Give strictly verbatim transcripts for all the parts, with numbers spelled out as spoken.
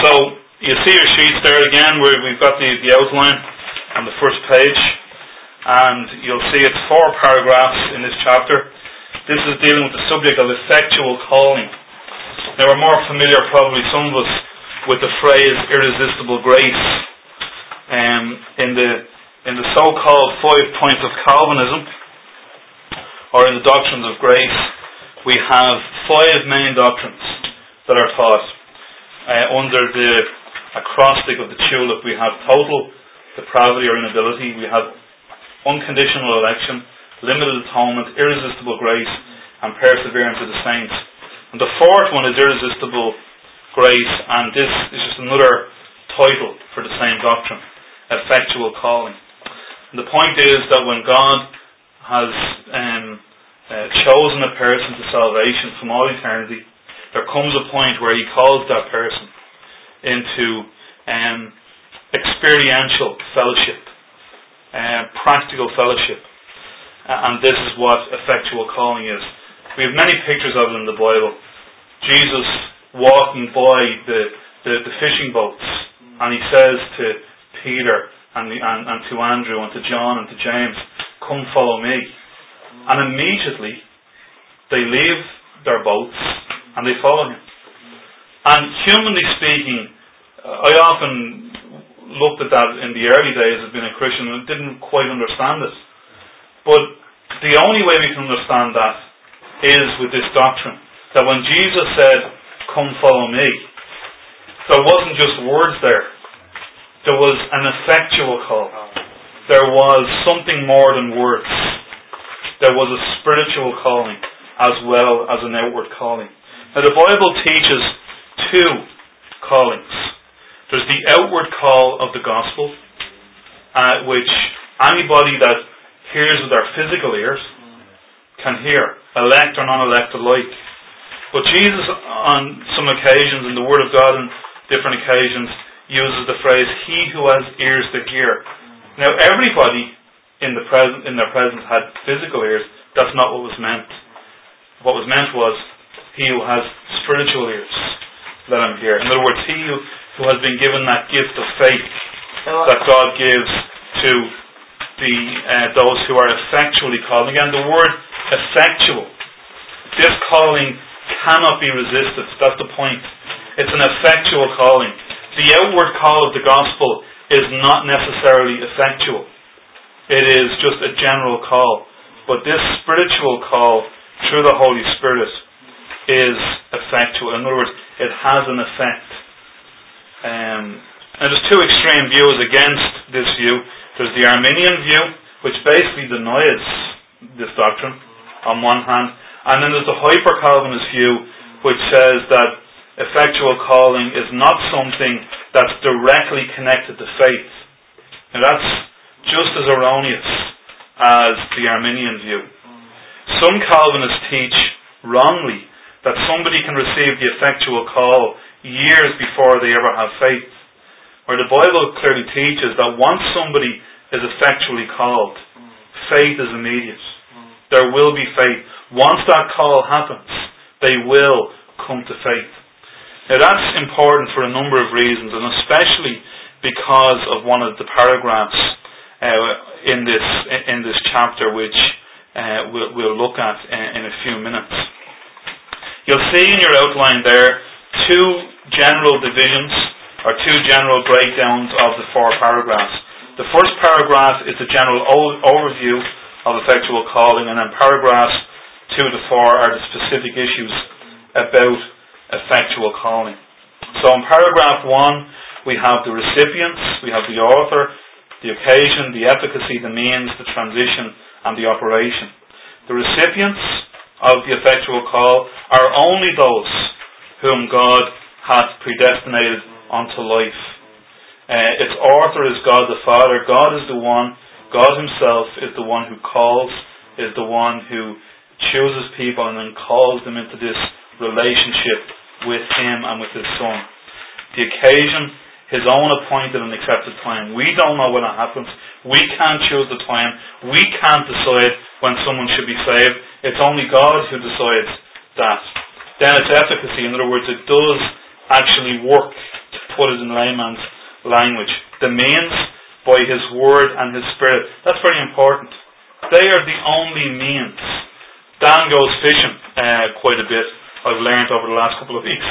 So you see your sheets there again, where we've got the, the outline on the first page, and you'll see it's four paragraphs in this chapter. This is dealing with the subject of effectual calling. Now we're more familiar, probably some of us, with the phrase irresistible grace. Um, in the in the so-called five points of Calvinism, or in the doctrines of grace, we have five main doctrines that are taught. Uh, under the acrostic of the tulip, we have total depravity or inability, we have unconditional election, limited atonement, irresistible grace, and perseverance of the saints. And the fourth one is irresistible grace, and this is just another title for the same doctrine, effectual calling. And the point is that when God has um, uh, chosen a person to salvation from all eternity, there comes a point where He calls that person into um, experiential fellowship, uh, practical fellowship. And this is what effectual calling is. We have many pictures of it in the Bible. Jesus walking by the, the, the fishing boats, and He says to Peter and, the, and, and to Andrew and to John and to James, "Come follow me." And immediately they leave their boats and they follow Him. And humanly speaking, I often looked at that in the early days of being a Christian and didn't quite understand it. But the only way we can understand that is with this doctrine, that when Jesus said, "Come follow me," there wasn't just words there. There was an effectual call. There was something more than words. There was a spiritual calling as well as an outward calling. Now the Bible teaches two callings. There's the outward call of the gospel, uh, which anybody that hears with their physical ears can hear, elect or non-elect alike. But Jesus, on some occasions, in the Word of God on different occasions, uses the phrase, "He who has ears to hear." Now everybody in the present in their presence had physical ears. That's not what was meant. What was meant was, he who has spiritual ears, let him hear. In other words, he who, who has been given that gift of faith that God gives to the uh, those who are effectually called. Again, the word effectual. This calling cannot be resisted. That's the point. It's an effectual calling. The outward call of the gospel is not necessarily effectual. It is just a general call. But this spiritual call through the Holy Spirit is effectual. In other words, it has an effect. Um, and there's two extreme views against this view. There's the Arminian view, which basically denies this doctrine on one hand, and then there's the Hyper-Calvinist view, which says that effectual calling is not something that's directly connected to faith. Now that's just as erroneous as the Arminian view. Some Calvinists teach wrongly that somebody can receive the effectual call years before they ever have faith. Where the Bible clearly teaches that once somebody is effectually called, faith is immediate. There will be faith. Once that call happens, they will come to faith. Now that's important for a number of reasons, and especially because of one of the paragraphs uh, in this in this chapter, which uh, we'll, we'll look at in, in a few minutes. You'll see in your outline there two general divisions, or two general breakdowns of the four paragraphs. The first paragraph is the general o- overview of effectual calling, and then paragraphs two to four are the specific issues about effectual calling. So in paragraph one, we have the recipients, we have the author, the occasion, the efficacy, the means, the transition, and the operation. The recipients of the effectual call are only those whom God hath predestinated unto life. Uh, its author is God the Father. God is the one, God Himself is the one who calls, is the one who chooses people and then calls them into this relationship with Him and with His Son. The occasion, His own appointed and accepted time. We don't know when it happens. We can't choose the time. We can't decide when someone should be saved. It's only God who decides that. Then its efficacy, in other words, it does actually work. put it in layman's language. The means, by His Word and His Spirit. That's very important. They are the only means. Dan goes fishing uh, quite a bit. I've learned over the last couple of weeks.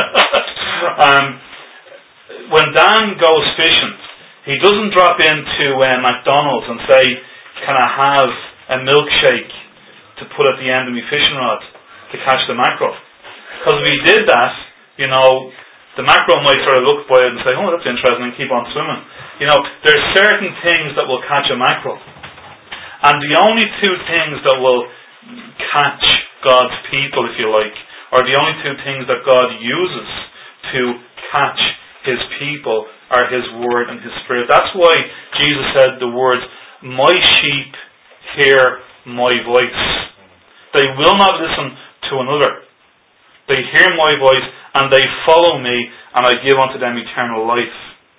um, when Dan goes fishing, he doesn't drop into uh, McDonald's and say, "Can I have a milkshake to put at the end of my fishing rod to catch the mackerel?" Because if he did that, you know, the mackerel might sort of look by it and say, "Oh, that's interesting," and keep on swimming. You know, there's certain things that will catch a mackerel. And the only two things that will catch God's people, if you like, are the only two things that God uses to catch His people are His Word and His Spirit. That's why Jesus said the words, "My sheep hear my voice. They will not listen to another. They hear my voice and they follow me, and I give unto them eternal life."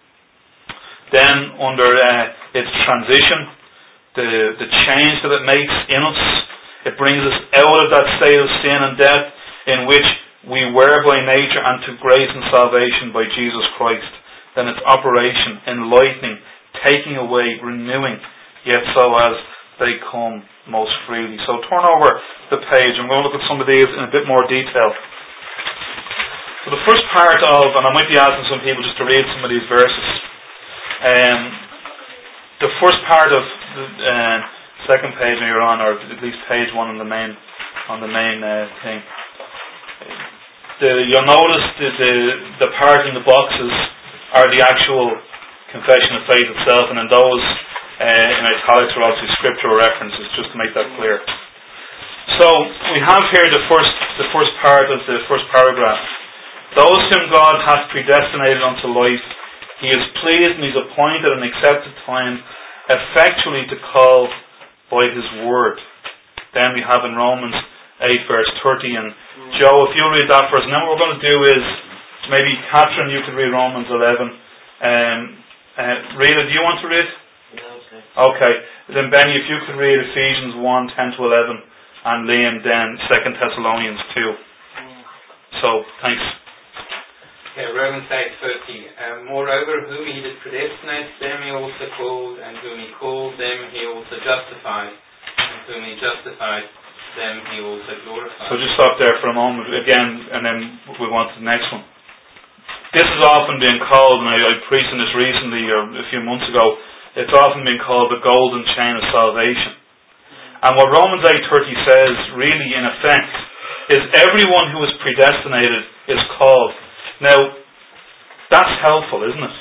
Then under uh, its transition, the, the change that it makes in us, it brings us out of that state of sin and death in which we were by nature and to grace and salvation by Jesus Christ. Then its operation, enlightening, taking away, renewing, yet so as they come most freely. So turn over the page. I'm going to look at some of these in a bit more detail. So the first part of, and I might be asking some people just to read some of these verses. Um, the first part of the uh, second page when you're on, or at least page one on the main on the main uh, thing. The, you'll notice that the the part in the boxes are the actual confession of faith itself, and in those uh, in italics are obviously scriptural references, just to make that clear. So we have here the first the first part of the first paragraph. Those whom God hath predestinated unto life, He is pleased and He's appointed an accepted time effectually to call by His word. Then we have in Romans eight verse thirty, and Joe, if you read that for us, and then what we're going to do is maybe Catherine, you could read Romans eleven. Um, uh, Rita, do you want to read? Yeah, okay. Okay. Then Benny, if you could read Ephesians one ten to eleven, and Liam then Second Thessalonians two. Mm. So thanks. Okay, Romans eight thirty. Um, moreover, whom He did predestinate, them He also called, and whom He called, them He also justified, and whom He justified, them He also glorified. So just stop there for a moment again, and then we go on to the next one. This has often been called, and I, I preached on this recently, or a few months ago, it's often been called the golden chain of salvation. And what Romans eight thirty says, really in effect, is everyone who is predestinated is called. Now, that's helpful, isn't it?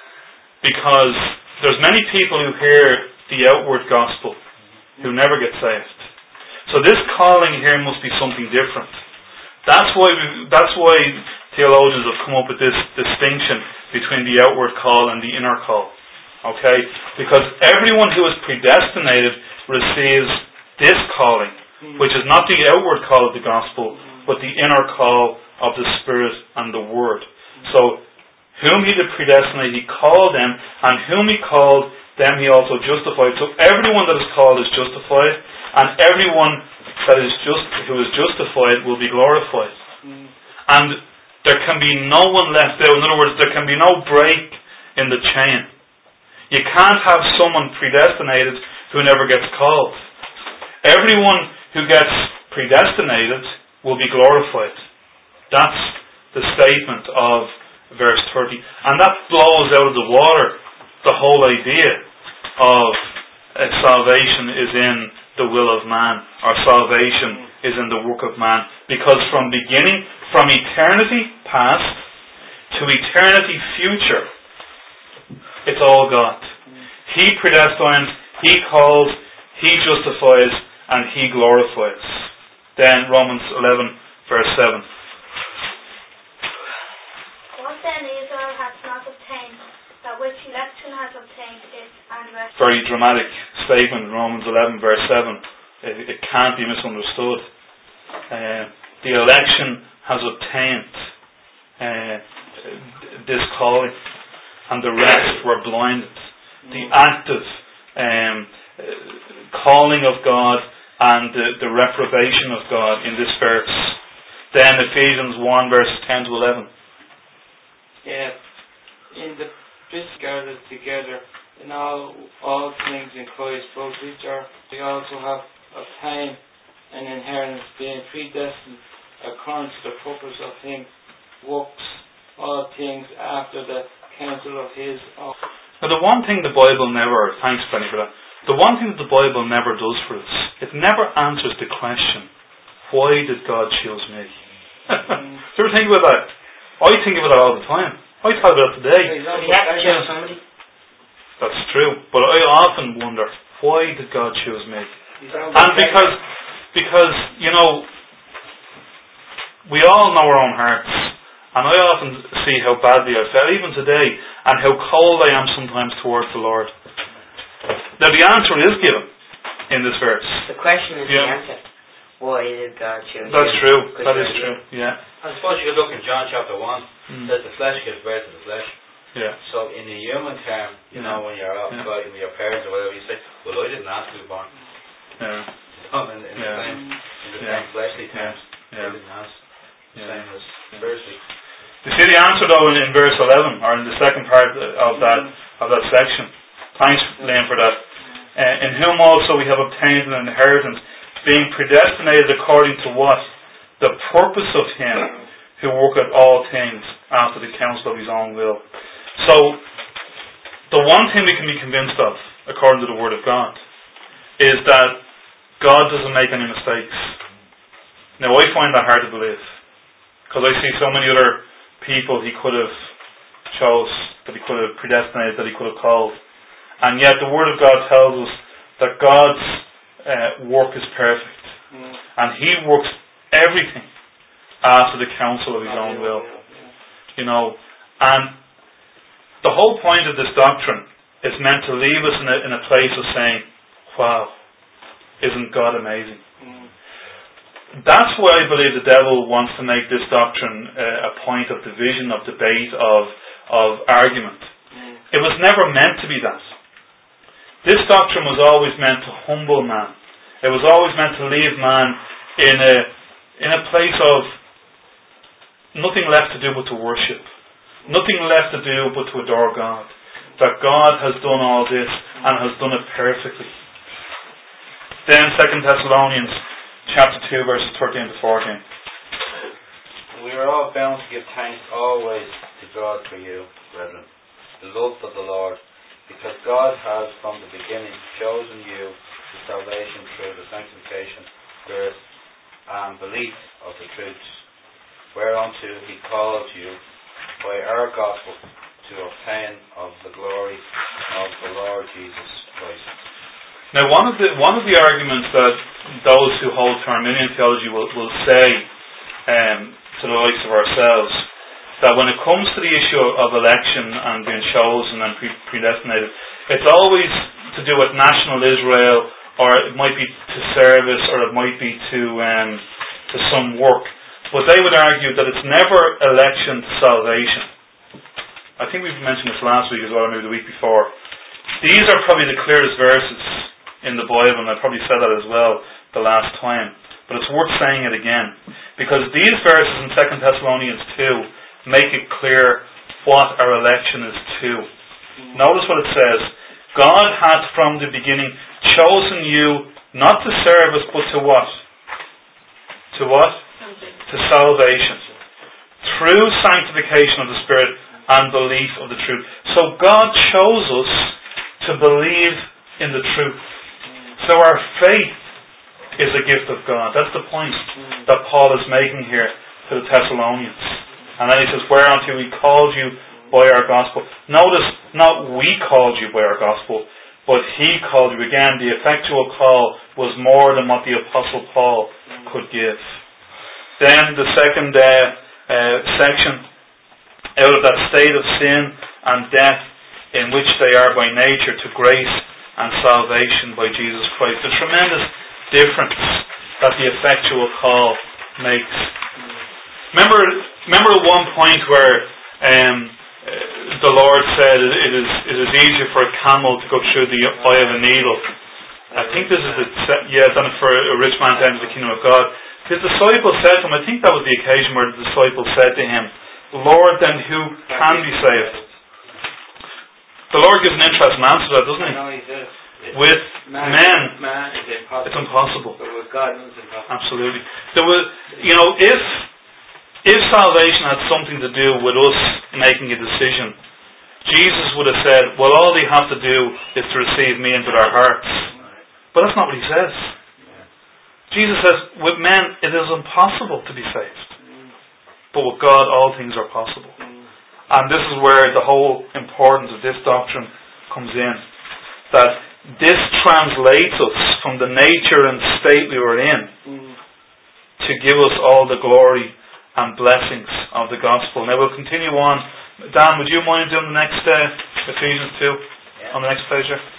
Because there's many people who hear the outward gospel who never get saved. So this calling here must be something different. That's why we, that's why theologians have come up with this distinction between the outward call and the inner call. Okay? Because everyone who is predestinated receives this calling, which is not the outward call of the gospel, but the inner call of the Spirit and the Word. So, whom He did predestinate, He called them, and whom He called, them He also justified. So everyone that is called is justified, and everyone that is just who is justified will be glorified. Mm. And there can be no one left out. In other words, there can be no break in the chain. You can't have someone predestinated who never gets called. Everyone who gets predestinated will be glorified. That's the statement of verse thirty. And that blows out of the water the whole idea of uh, salvation is in the will of man, or salvation is in the work of man. Because from beginning, from eternity past to eternity future, it's all God. He predestines, He calls, He justifies, and He glorifies. Then Romans eleven verse seven. What then Israel hath not obtained, that which election has obtained it, and rest. Very dramatic statement in Romans eleven verse seven. It, it can't be misunderstood. Uh, the election has obtained uh, this calling, and the rest were blinded. The active um, calling of God and the, the reprobation of God in this verse. Then Ephesians one verses ten to eleven. Yeah, the bits gathered together in all all things in Christ, both which are we also have obtained an inheritance, being predestined according to the purpose of Him, works all things after the counsel of His own. Now the one thing the Bible never, thanks Benny for that, the one thing that the Bible never does for us, it never answers the question, why did God choose me? Mm. Do you ever think about that? I think about it all the time. I thought about it today. He had to choose somebody. That's true, but I often wonder, why did God choose me? And because, because, you know, we all know our own hearts, and I often see how badly I felt, even today, and how cold I am sometimes towards the Lord. Now the answer is given in this verse. The question is yeah. the answer. Why did God choose That's you? true, that is true, yeah. I suppose you could look in John chapter one, mm. that the flesh gives birth to the flesh. Yeah. So in the human term, you yeah. know, when you're out yeah. fighting with your parents or whatever, you say, well, I didn't ask to be born. Yeah. So in, in, yeah. the same, in the yeah. same fleshly terms, yeah. I didn't ask. The yeah. same as spiritually. You see the answer though in, in verse eleven, or in the second part of that of that section. Thanks, Liam, for that. Uh, in whom also we have obtained an inheritance, being predestinated according to what? The purpose of Him who worketh all things after the counsel of His own will. So, the one thing we can be convinced of, according to the Word of God, is that God doesn't make any mistakes. Now, I find that hard to believe, because I see so many other people He could have chose, that He could have predestinated, that He could have called. And yet the Word of God tells us that God's uh, work is perfect. Mm. And He works everything after the counsel of His own will. You know, and the whole point of this doctrine is meant to leave us in a, in a place of saying, wow, isn't God amazing? Mm. That's why I believe the devil wants to make this doctrine uh, a point of division, of debate, of, of argument. Mm. It was never meant to be that. This doctrine was always meant to humble man. It was always meant to leave man in a in a place of nothing left to do but to worship. Nothing left to do but to adore God. That God has done all this and has done it perfectly. Then Second Thessalonians chapter two verses thirteen to fourteen. We are all bound to give thanks always to God for you, brethren, the loved of the Lord, because God has from the beginning chosen you to salvation through the sanctification, birth, and belief of the truths, whereunto He called you by our gospel to obtain of the glory of the Lord Jesus Christ. Now, one of the one of the arguments that those who hold to Arminian theology will, will say um, to the likes of ourselves, that when it comes to the issue of election and being chosen and pre- predestinated, it's always to do with national Israel, or it might be to service, or it might be to um, to some work. But they would argue that it's never election to salvation. I think we've mentioned this last week as well, or maybe the week before. These are probably the clearest verses in the Bible, and I probably said that as well the last time. But it's worth saying it again, because these verses in Second Thessalonians two make it clear what our election is to. Notice what it says. God hath from the beginning chosen you not to serve us, but to what? To what? To salvation. Through sanctification of the Spirit and belief of the truth. So God chose us to believe in the truth. So our faith is a gift of God. That's the point that Paul is making here to the Thessalonians. And then he says, whereunto we called you by our gospel. Notice, not we called you by our gospel, but He called you. Again, the effectual call was more than what the Apostle Paul could give. Then the second uh, uh, section, out of that state of sin and death in which they are by nature, to grace and salvation by Jesus Christ. The tremendous difference that the effectual call makes. Remember, remember at one point where um, the Lord said it is it is easier for a camel to go through the eye of a needle. I think this is the yeah, than for a rich man to enter the kingdom of God. His disciples said to him, I think that was the occasion where the disciples said to him, Lord, then who can be saved? The Lord gives an interesting answer to that, doesn't I He? know He says, With man, men, man is impossible. it's impossible. But with God, it's impossible. Absolutely. There was, you know, if if salvation had something to do with us making a decision, Jesus would have said, well, all they have to do is to receive me into their hearts. But that's not what He says. Jesus says, with men, it is impossible to be saved. But with God, all things are possible. And this is where the whole importance of this doctrine comes in. That this translates us from the nature and state we were in to give us all the glory and blessings of the gospel. Now we'll continue on. Dan, would you mind doing the next uh, Ephesians two Yeah. on the next page here?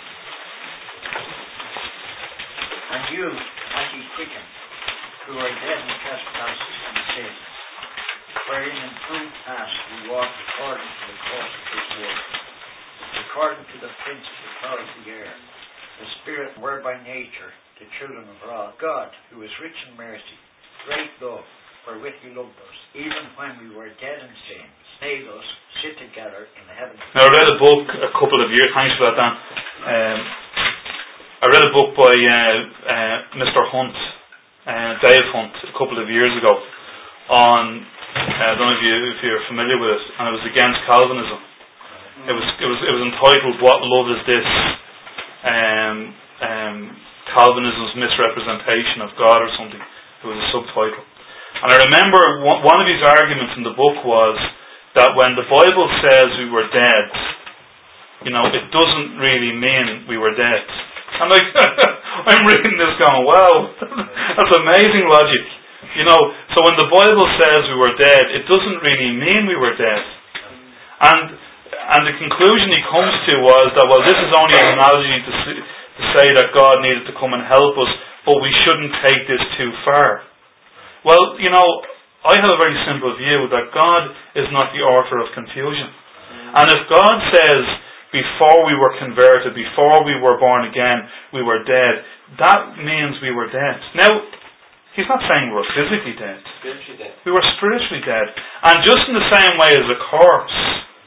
And you, as ye quicken, who are dead in trespasses and sins, wherein in time past we walked according to the course of this world, according to the prince of the power of the air, the spirit were by nature the children of wrath. God, who is rich in mercy, great love, wherewith He loved us, even when we were dead in sins, made us sit together in heaven. Now I read a book a couple of years, thanks for that, Dan. Um, I read a book by uh, uh, Mister Hunt, uh, Dave Hunt, a couple of years ago on, uh, I don't know if, you, if you're familiar with it, and it was against Calvinism. It was it was it was entitled "What Love Is This?" Um, um, Calvinism's misrepresentation of God or something. It was a subtitle. And I remember one, one of his arguments in the book was that when the Bible says we were dead, you know, it doesn't really mean we were dead. I'm like, I'm reading this going, wow, that's amazing logic. You know, so when the Bible says we were dead, it doesn't really mean we were dead. And and the conclusion he comes to was that, well, this is only an analogy to, see, to say that God needed to come and help us, but we shouldn't take this too far. Well, you know, I have a very simple view that God is not the author of confusion. And if God says, before we were converted, before we were born again, we were dead, that means we were dead. Now, He's not saying we were physically dead. Spiritually dead. We were spiritually dead. And just in the same way as a corpse,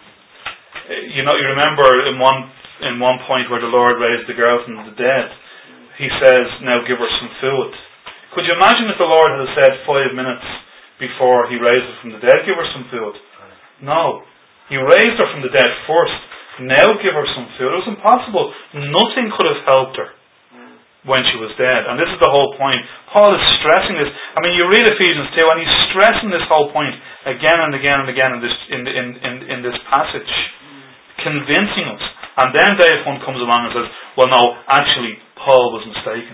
you know, you remember in one in one point where the Lord raised the girl from the dead, He says, now give her some food. Could you imagine if the Lord had said five minutes before He raised her from the dead, give her some food? No. He raised her from the dead first. Now give her some food. It was impossible. Nothing could have helped her when she was dead. And this is the whole point. Paul is stressing this. I mean, you read Ephesians two and he's stressing this whole point again and again and again in this in in, in, in this passage, convincing us. And then Dave Hunt comes along and says, well, no, actually, Paul was mistaken.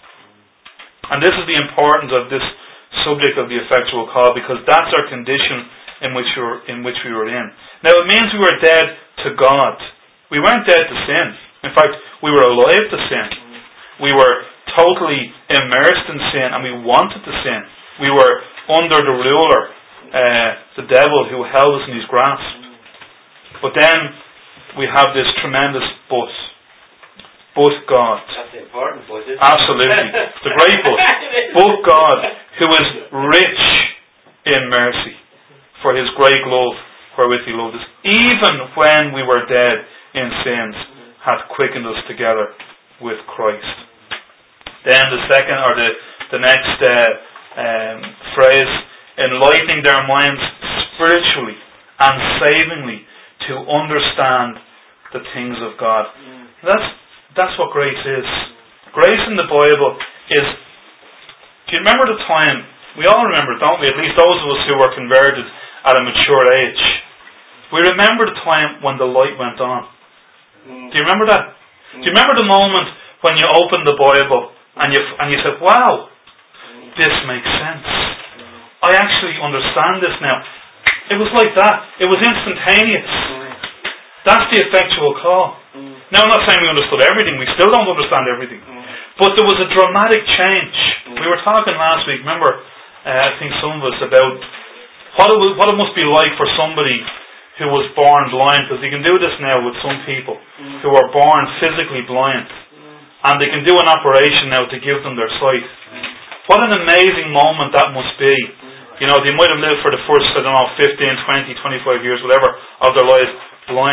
And this is the importance of this subject of the effectual call, because that's our condition in which we were in which we were in. Now, it means we were dead to God. We weren't dead to sin. In fact, we were alive to sin. We were totally immersed in sin, and we wanted to sin. We were under the ruler, uh, the devil, who held us in his grasp. But then we have this tremendous but. But God. That's the important but, isn't it? Absolutely. The great but. But God, who is rich in mercy, for His great love wherewith He loved us, even when we were dead in sins, hath quickened us together with Christ. Then the second, or the, the next uh, um, phrase, enlightening their minds spiritually and savingly to understand the things of God. Mm. That's that's what grace is. Grace in the Bible is, do you remember the time, we all remember, don't we, at least those of us who were converted at a mature age, we remember the time when the light went on. Mm. Do you remember that? Mm. Do you remember the moment when you opened the Bible and you and you said, wow, this makes sense. I actually understand this now. It was like that. It was instantaneous. That's the effectual call. Now, I'm not saying we understood everything. We still don't understand everything. But there was a dramatic change. We were talking last week, remember, uh, I think some of us, about what it, was, what it must be like for somebody who was born blind, because you can do this now with some people who are born physically blind. And they can do an operation now to give them their sight. What an amazing moment that must be. You know, they might have lived for the first, I don't know, fifteen, twenty, twenty-five years, whatever, of their lives blind.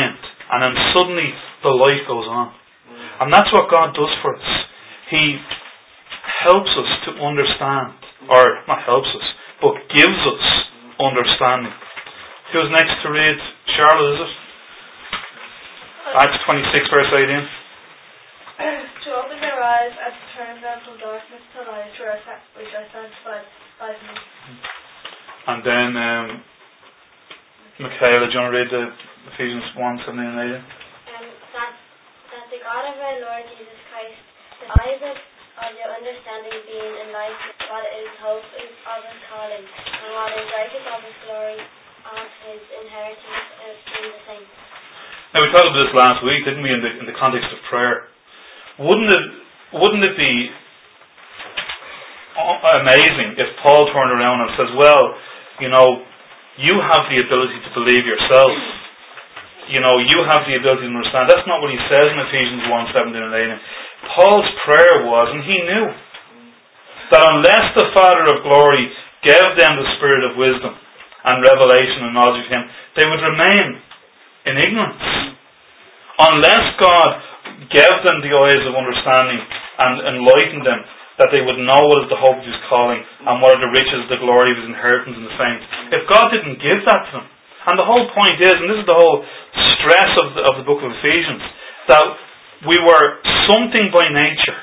And then suddenly the light goes on. And that's what God does for us. He helps us to understand, or not helps us, but gives us understanding. Who's next to read? Charlotte, is it? Acts twenty-six, verse eighteen. To open their eyes and to turn them from darkness to light, which I sanctified by me. And then, um, Michaela, do you want to read the Ephesians one, seventeen and eighteen? Um, that, that the God of our Lord Jesus Christ, the eyes of, of your understanding being enlightened, what is hope is of his calling, and what is riches of his glory, of his inheritance in the saints. Now we talked about this last week, didn't we, in the in the context of prayer? Wouldn't it wouldn't it be amazing if Paul turned around and says, well, you know, you have the ability to believe yourself. You know, you have the ability to understand. That's not what he says in Ephesians one, seventeen and eighteen. Paul's prayer was, and he knew, that unless the Father of glory gave them the spirit of wisdom and revelation and knowledge of him, they would remain in ignorance. Unless God gave them the eyes of understanding and enlightened them, that they would know what is the hope of his calling and what are the riches of the glory of his inheritance in the saints. If God didn't give that to them, and the whole point is, and this is the whole stress of the, of the book of Ephesians, that we were something by nature.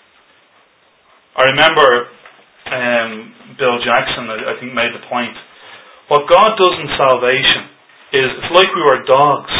I remember um, Bill Jackson, I, I think, made the point. What God does in salvation is, it's like we were dogs.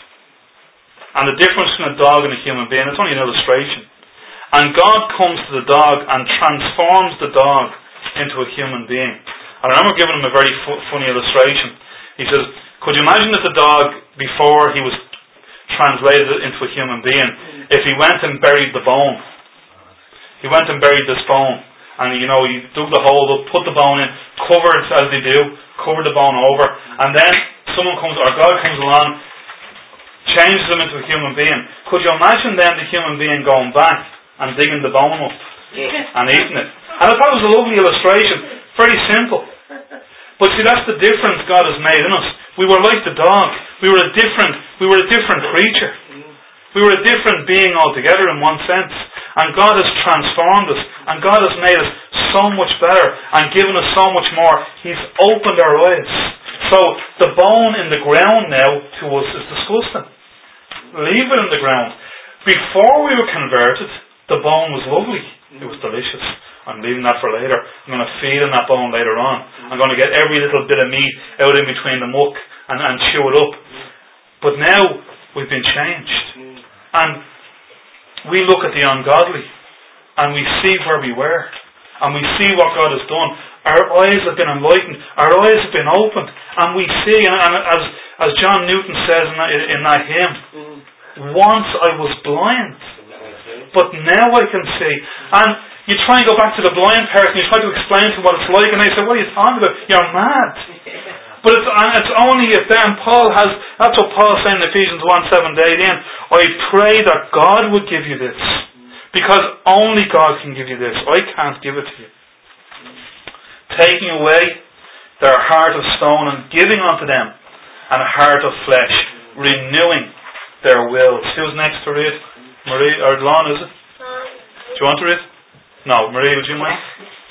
And the difference between a dog and a human being, it's only an illustration. And God comes to the dog and transforms the dog into a human being. I remember giving him a very fu- funny illustration. He says, could you imagine if the dog, before he was translated into a human being, if he went and buried the bone? He went and buried this bone. And, you know, he dug the hole up, put the bone in, covered, as they do, covered the bone over. And then someone comes, or God comes along, changes him into a human being. Could you imagine then the human being going back and digging the bone up yeah. and eating it? And I thought it was a lovely illustration. Very simple. But see, that's the difference God has made in us. We were like the dog. We were a different, we were a different creature. We were a different being altogether in one sense. And God has transformed us. And God has made us so much better and given us so much more. He's opened our eyes. So the bone in the ground now to us is disgusting. Leave it in the ground. Before we were converted, the bone was lovely. It was delicious. I'm leaving that for later. I'm going to feed on that bone later on. I'm going to get every little bit of meat out in between the muck and, and chew it up. But now we've been changed. And we look at the ungodly and we see where we were. And we see what God has done. Our eyes have been enlightened. Our eyes have been opened. And we see, and as, as John Newton says in that, in that hymn, once I was blind, but now I can see. And you try and go back to the blind person, you try to explain to him what it's like, and they say, what are you talking about? You're mad. But it's, and it's only if then Paul has, that's what Paul is saying in Ephesians one, seven to eighteen, I pray that God would give you this. Because only God can give you this. I can't give it to you. Taking away their heart of stone and giving unto them and a heart of flesh, renewing their wills. Who's next to read? Marie, or Lon, is it? Do you want to read? No, Marie, would you mind?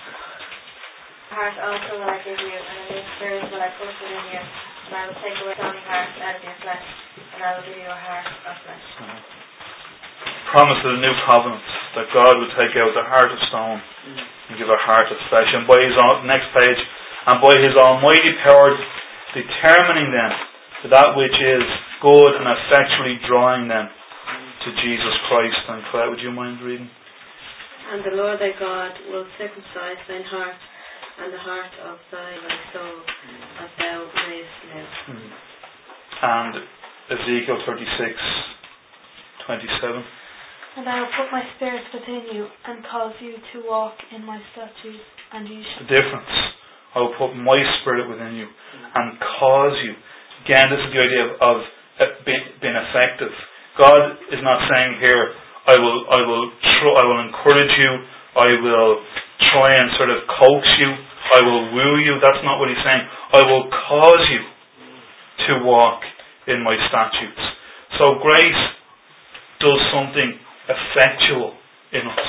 Heart also will I give you, and a new spirit will I put within you, and I will take away stony heart out of your flesh, and I will give you a heart of flesh. Mm-hmm. Promise of the new covenant, that God would take out the heart of stone and give a heart of flesh, and by his own, next page, and by his almighty power determining them to that which is good and effectually drawing them to Jesus Christ. And Claire, would you mind reading? And the Lord thy God will circumcise thine heart and the heart of thy soul, that thou mayest live. Mm-hmm. And Ezekiel thirty-six, twenty-seven. And I will put my spirit within you and cause you to walk in my statutes, and you shall... The difference. I will put my spirit within you and cause you. Again, this is the idea of, of being, being effective. God is not saying here, I will, I will, tr- I will encourage you. I will try and sort of coax you. I will woo you. That's not what he's saying. I will cause you to walk in my statutes. So grace does something effectual in us.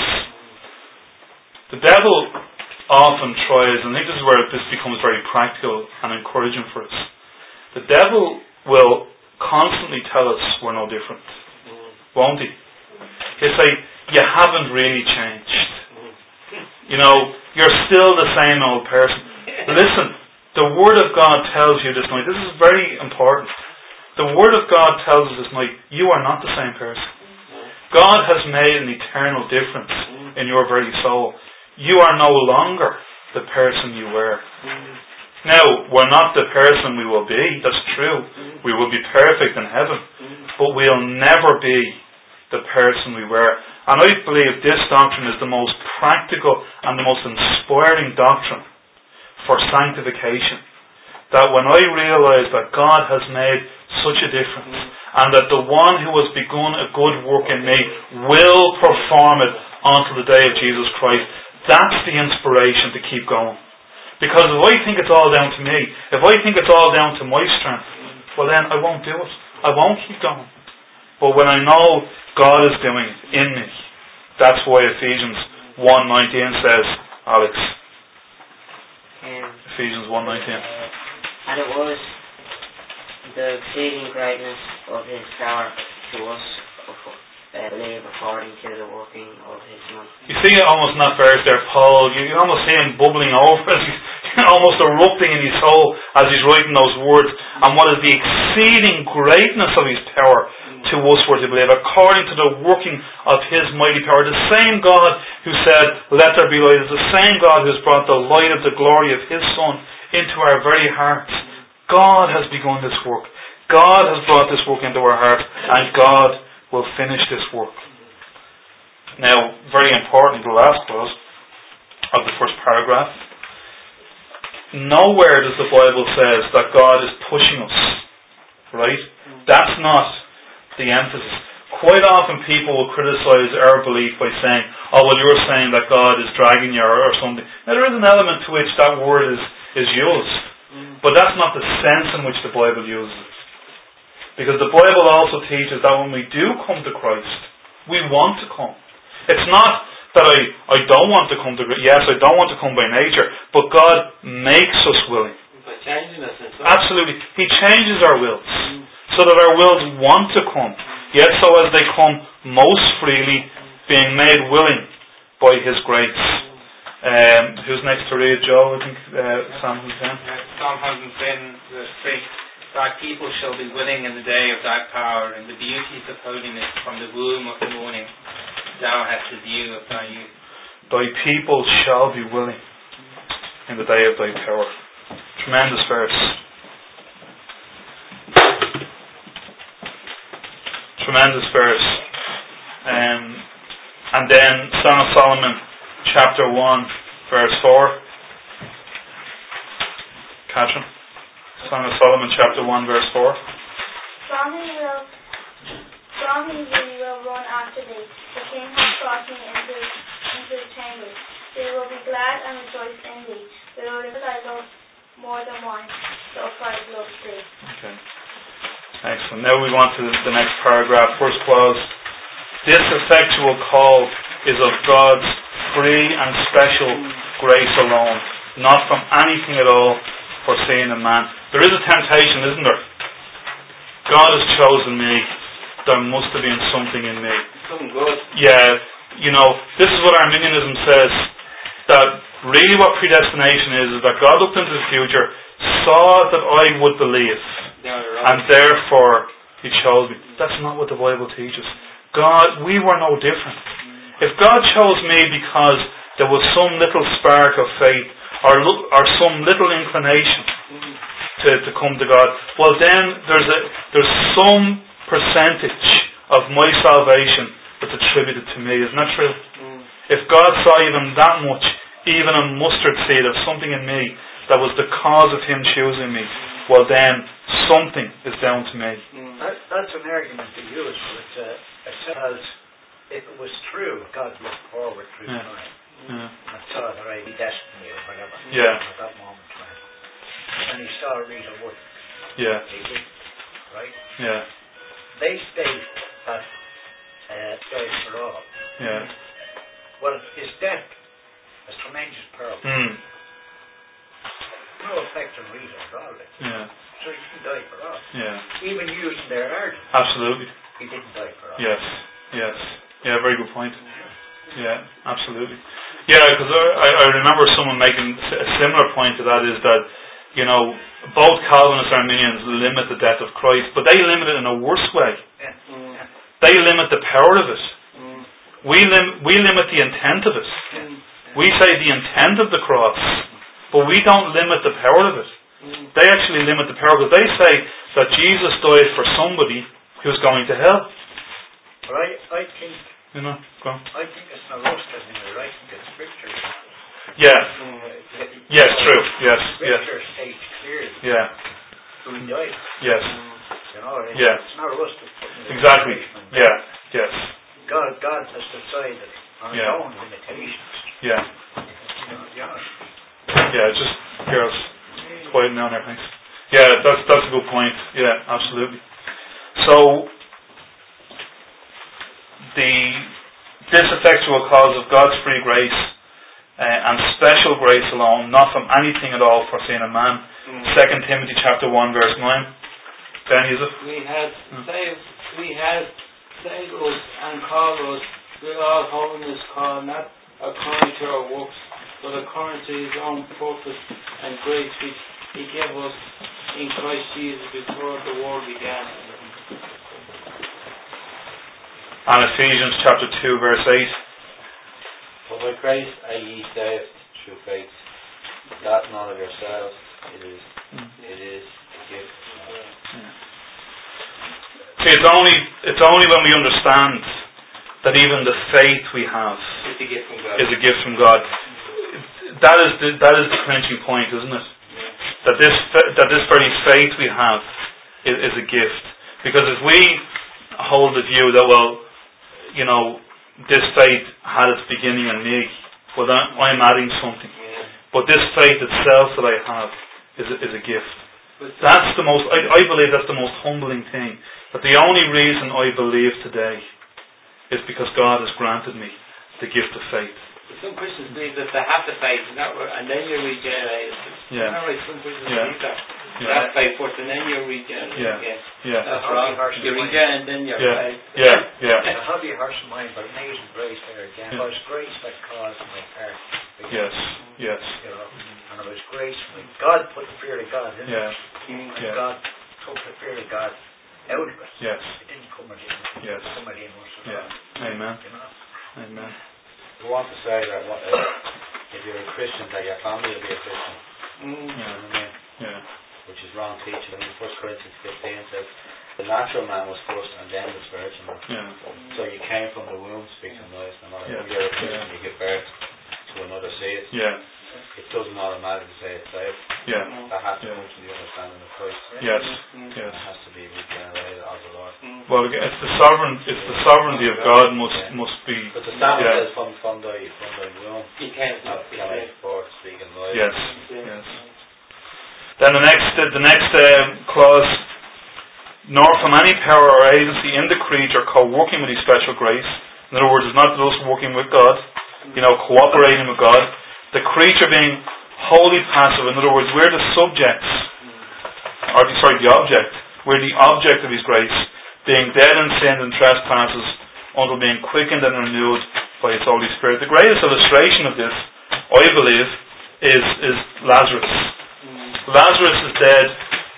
The devil often tries, and I think this is where this becomes very practical and encouraging for us. The devil will constantly tell us we're no different, won't he? He'll say, you haven't really changed. You know, you're still the same old person. Listen, the Word of God tells you this night, this is very important. The Word of God tells us this night, you are not the same person. God has made an eternal difference in your very soul. You are no longer the person you were. Now, we're not the person we will be, that's true. We will be perfect in heaven. But we'll never be the person we were. And I believe this doctrine is the most practical and the most inspiring doctrine for sanctification. That when I realise that God has made such a difference, and that the one who has begun a good work in me will perform it until the day of Jesus Christ, that's the inspiration to keep going. Because if I think it's all down to me, if I think it's all down to my strength, well then I won't do it. I won't keep going. But when I know God is doing it in me, that's why Ephesians one nineteen says, Alex, Um, Ephesians one nineteen. uh, and it was the exceeding greatness of His power to us, of, uh, believe according to the working of His might. You see it almost in that verse there, Paul, you, you almost see him bubbling over, as he's almost erupting in his soul as he's writing those words. And what is the exceeding greatness of His power to us who are to believe, according to the working of His mighty power. The same God who said, let there be light, is the same God who has brought the light of the glory of His Son into our very hearts. God has begun this work. God has brought this work into our hearts, and God will finish this work. Now, very important, the last clause of the first paragraph. Nowhere does the Bible says that God is pushing us. Right? That's not the emphasis. Quite often people will criticize our belief by saying, oh, well, you're saying that God is dragging you or, or something. Now, there is an element to which that word is, is used. Mm. But that's not the sense in which the Bible uses it. Because the Bible also teaches that when we do come to Christ, we want to come. It's not that I, I don't want to come to Christ. Yes, I don't want to come by nature. But God makes us willing. By changing us inside. Absolutely. He changes our wills. Mm. So that our wills want to come, yet so as they come most freely, being made willing by His grace. Um, who's next to read, Joe? I think uh, Psalm one ten. Uh, Psalm one ten, verse three. Thy people shall be willing in the day of Thy power, and the beauties of holiness from the womb of the morning. Thou hast the view of Thy youth. Thy people shall be willing in the day of Thy power. Tremendous verse. Tremendous verse. Um, and then Song of Solomon, chapter one, verse four. Catherine? Song of Solomon, chapter one, verse four. Strongly will, strongly we will run after thee. The king has brought me into, into his chambers. They will be glad and rejoice in thee. They will live thy love more than wine. The upright love thee. Okay. Excellent. Now we go on to the next paragraph. First clause. This effectual call is of God's free and special grace alone, not from anything at all foreseen in man. There is a temptation, isn't there? God has chosen me. There must have been something in me. Something good. Yeah. You know, this is what Arminianism says. That really what predestination is, is that God looked into the future, saw that I would believe, and therefore He chose me. That's not what the Bible teaches. God, we were no different. If God chose me because there was some little spark of faith or, or some little inclination to, to come to God, well then there's a there's some percentage of my salvation that's attributed to me. Isn't that true? If God saw even that much, even a mustard seed of something in me that was the cause of Him choosing me, well then something is down to me. Mm. That, that's an argument to use, but uh, it says if it was true, God looked forward through yeah. time yeah. and saw the right destiny or whatever yeah. at that moment in time. And He saw Rita Wood. Yeah. He did, right? Yeah. they state that uh, died for all. Yeah. Well, his death has tremendous power. Mm. No effect on reason at all. Like. Yeah. So he didn't die for all. Yeah. Even using their argument, Absolutely. he didn't die for all. Yes. Yes. Yeah, very good point. Yeah, absolutely. Yeah, because I, I remember someone making a similar point to that, is that, you know, both Calvinists and Arminians limit the death of Christ, but they limit it in a worse way. Yeah. Mm. They limit the power of it. Mm. We, lim- we limit the intent of it. Yeah. We say the intent of the cross, but we don't limit the power of it. Mm. They actually limit the power, because they say that Jesus died for somebody who's going to hell. But I, I think, you know, go on. I think it's not us that in it. I think it's Scripture. Yeah. Mm. Yes, true. Yes. Scripture Yes. states clearly. Yeah. Who died. Yes. You know, it's, Yeah. it's not us that put in Exactly. Yeah. Yes. God, God has decided on his Yeah. own limitations. Yeah. You know, to be honest. Yeah. Just girls, quiet down there, thanks. Yeah, that's that's a good point. Yeah, absolutely. So the this effectual cause of God's free grace uh, and special grace alone, not from anything at all foreseen in man. Mm. Second Timothy chapter one verse nine. Ben, is it? We had Mm. saved, we had saved us and called us with all holiness call, not according to our works, but according to his own purpose and grace which he gave us in Christ Jesus before the world began. And Ephesians chapter two verse eight. For by grace are ye saved through faith, that not of yourselves, it is Mm. it is a gift. See, it's only it's only when we understand that even the faith we have It's a gift from God. is a gift from God. That is the that is the clinching point, isn't it? That this that this very faith we have is, is a gift. Because if we hold the view that, well, you know, this faith had its beginning in me, well, then I'm adding something. But this faith itself that I have is a, is a gift. That's the most. I, I believe that's the most humbling thing. That the only reason I believe today is because God has granted me the gift of faith. Some Christians believe that they have the faith and, that and then you're regenerated. Yeah. Isn't that right? Some Christians Yeah. believe that. Yeah. You have faith first and then you're regenerated Yeah. again. Yeah. That's wrong. You're regenerated and then you're Yeah. faith. Yeah. Yeah. It's a heavy harsh mind, but amazing grace there again. Yeah. It was grace that caused my heart. Yes. Yes. You know, and it was grace. When God put the fear of God in Yeah. it, and Yeah. God took the fear of God out of it. Yes. It didn't come again. Yes. It didn't come again once at Yeah. all. Amen. You know? Amen. We want to say that what, uh, if you're a Christian, that your family will be a Christian. Mm. You know Yeah. what I mean? Yeah. Which is wrong teaching. I mean, First Corinthians fifteen says the natural man was first and then the spiritual man. Yeah. So you came from the womb speaking noise. No matter Yeah. who you're a Christian, Yeah. you give birth to another seed. Yeah. It doesn't automatically say it's saved. Yeah. That has to Yeah. come from the understanding of Christ. Yes. It Yes. has to be regenerated of the Lord. Well, again, it's the sovereign. It's the sovereignty of God must must be. But the standard Yeah. says from from thy from thy womb. You can't Not stop from thy forth speaking noise. Yes. Yes. Then the next the next um, clause. Nor from any power or agency in the creature co-working with His special grace. In other words, it's not us working with God, you know, cooperating with God. The creature being wholly passive. In other words, we're the subjects, or sorry, the object. We're the object of His grace, being dead in sin and trespasses, until being quickened and renewed by His Holy Spirit. The greatest illustration of this, I believe, is is Lazarus. Lazarus is dead.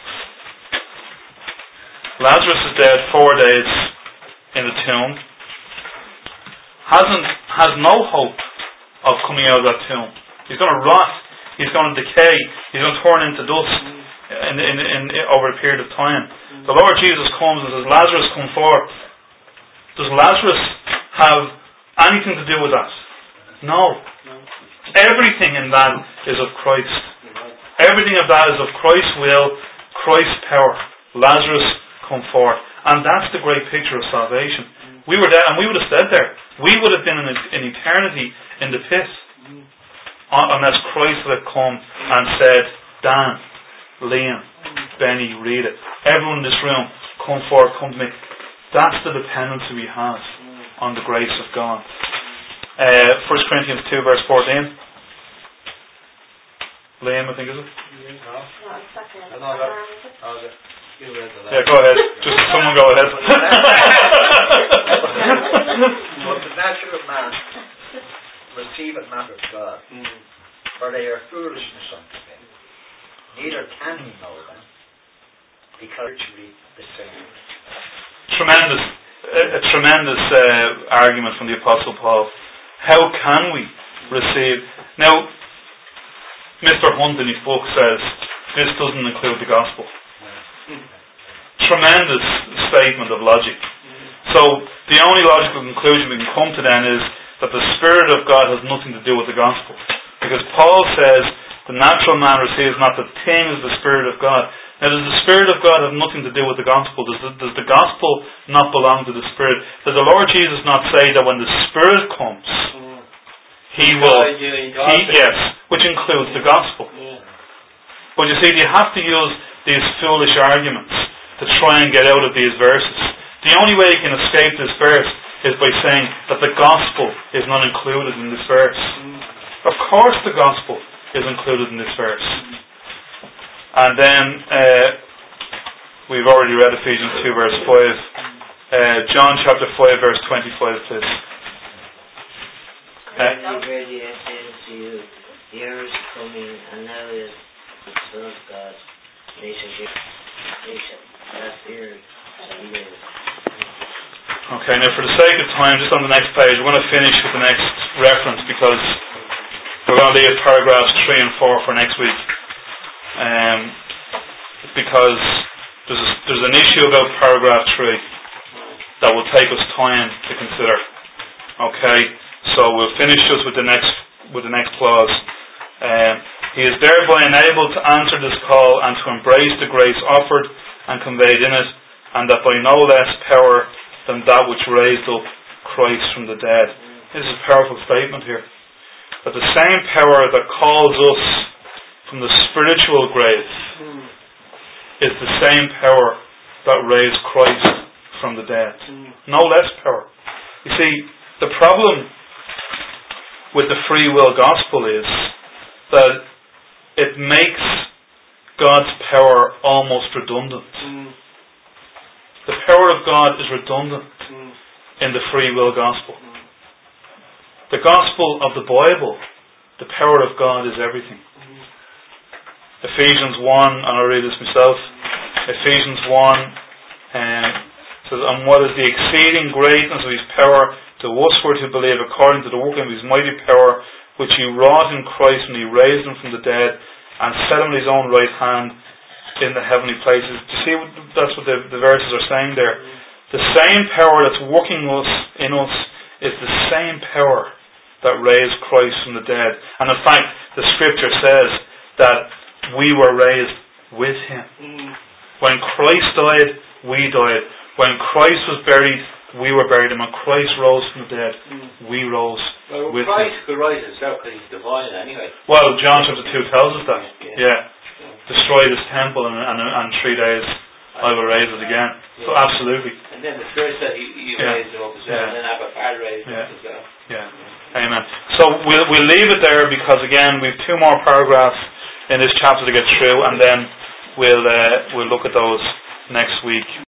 Lazarus is dead four days in the tomb. Hasn't has no hope of coming out of that tomb. He's going to rot. He's going to decay. He's going to turn into dust in, in, in, in over a period of time. The Lord Jesus comes and says, "Lazarus, come forth." Does Lazarus have anything to do with that? No. Everything in that is of Christ. Everything of that is of Christ's will, Christ's power. Lazarus, come forth. And that's the great picture of salvation. We were there, and we would have stayed there. We would have been in, in eternity in the pit. Unless Christ would have come and said, "Dan, Liam, Benny, Rita, everyone in this room, come forth, come to me." That's the dependency we have on the grace of God. Uh, First Corinthians two verse fourteen. Liam, I think, is it? No. No, no, no. Oh, you read the yeah, go ahead. Just someone go ahead. But the natural man receiveth not of God, for they are foolishness unto him. Neither can he know them, because virtually the same. Tremendous, a, a tremendous uh, argument from the Apostle Paul. How can we receive? Now, Mister Hunt in his book says this doesn't include the gospel. Tremendous statement of logic. So the only logical conclusion we can come to then is that the Spirit of God has nothing to do with the gospel. Because Paul says the natural man receives not the things of the Spirit of God. Now, does the Spirit of God have nothing to do with the gospel? Does the, does the gospel not belong to the Spirit? Does the Lord Jesus not say that when the Spirit comes, He will, he, yes, which includes the gospel. But you see, you have to use these foolish arguments to try and get out of these verses. The only way you can escape this verse is by saying that the gospel is not included in this verse. Of course the gospel is included in this verse. And then uh, we've already read Ephesians two verse five. Uh, John chapter five verse twenty-five, please. Verily, verily, I say unto you, the hour is coming, and now is the Son of God. They shall give, they shall have ear, shall live. Okay, now for the sake of time, just on the next page, we're going to finish with the next reference because we're going to leave paragraphs three and four for next week. Um, because there's a, there's an issue about paragraph three that will take us time to consider. Okay, so we'll finish just with the next with the next clause. Um, he is thereby enabled to answer this call and to embrace the grace offered and conveyed in it, and that by no less power than that which raised up Christ from the dead. This is a powerful statement here. That the same power that calls us from the spiritual grave is the same power that raised Christ from the dead. No less power. You see, the problem with the free will gospel is that it makes God's power almost redundant. The power of God is redundant in the free will gospel. The gospel of the Bible, the power of God is everything. Ephesians one, and I'll read this myself. Ephesians one um, says, and what is the exceeding greatness of His power to usward who believe, according to the working of His mighty power, which He wrought in Christ when He raised Him from the dead and set Him at His own right hand in the heavenly places. Do you see what, that's what the, the verses are saying there? The same power that's working us in us is the same power that raised Christ from the dead. And in fact, the Scripture says that we were raised with Him. Mm. When Christ died, we died. When Christ was buried, we were buried. And when Christ rose from the dead, mm. we rose well, with Christ Him. Christ could rise Himself because He's divine anyway. Well, John chapter two tells us that. Yeah. yeah. yeah. Destroy this temple and, and, and three days I will raise it again. Yeah. So absolutely. And then the Spirit said He, he yeah. raised Him up as well. Yeah. And then Abba Father raised Him yeah. up as well. Yeah. Amen. So we'll we'll leave it there because again we've two more paragraphs in this chapter to get through, and then we'll uh, we'll look at those next week.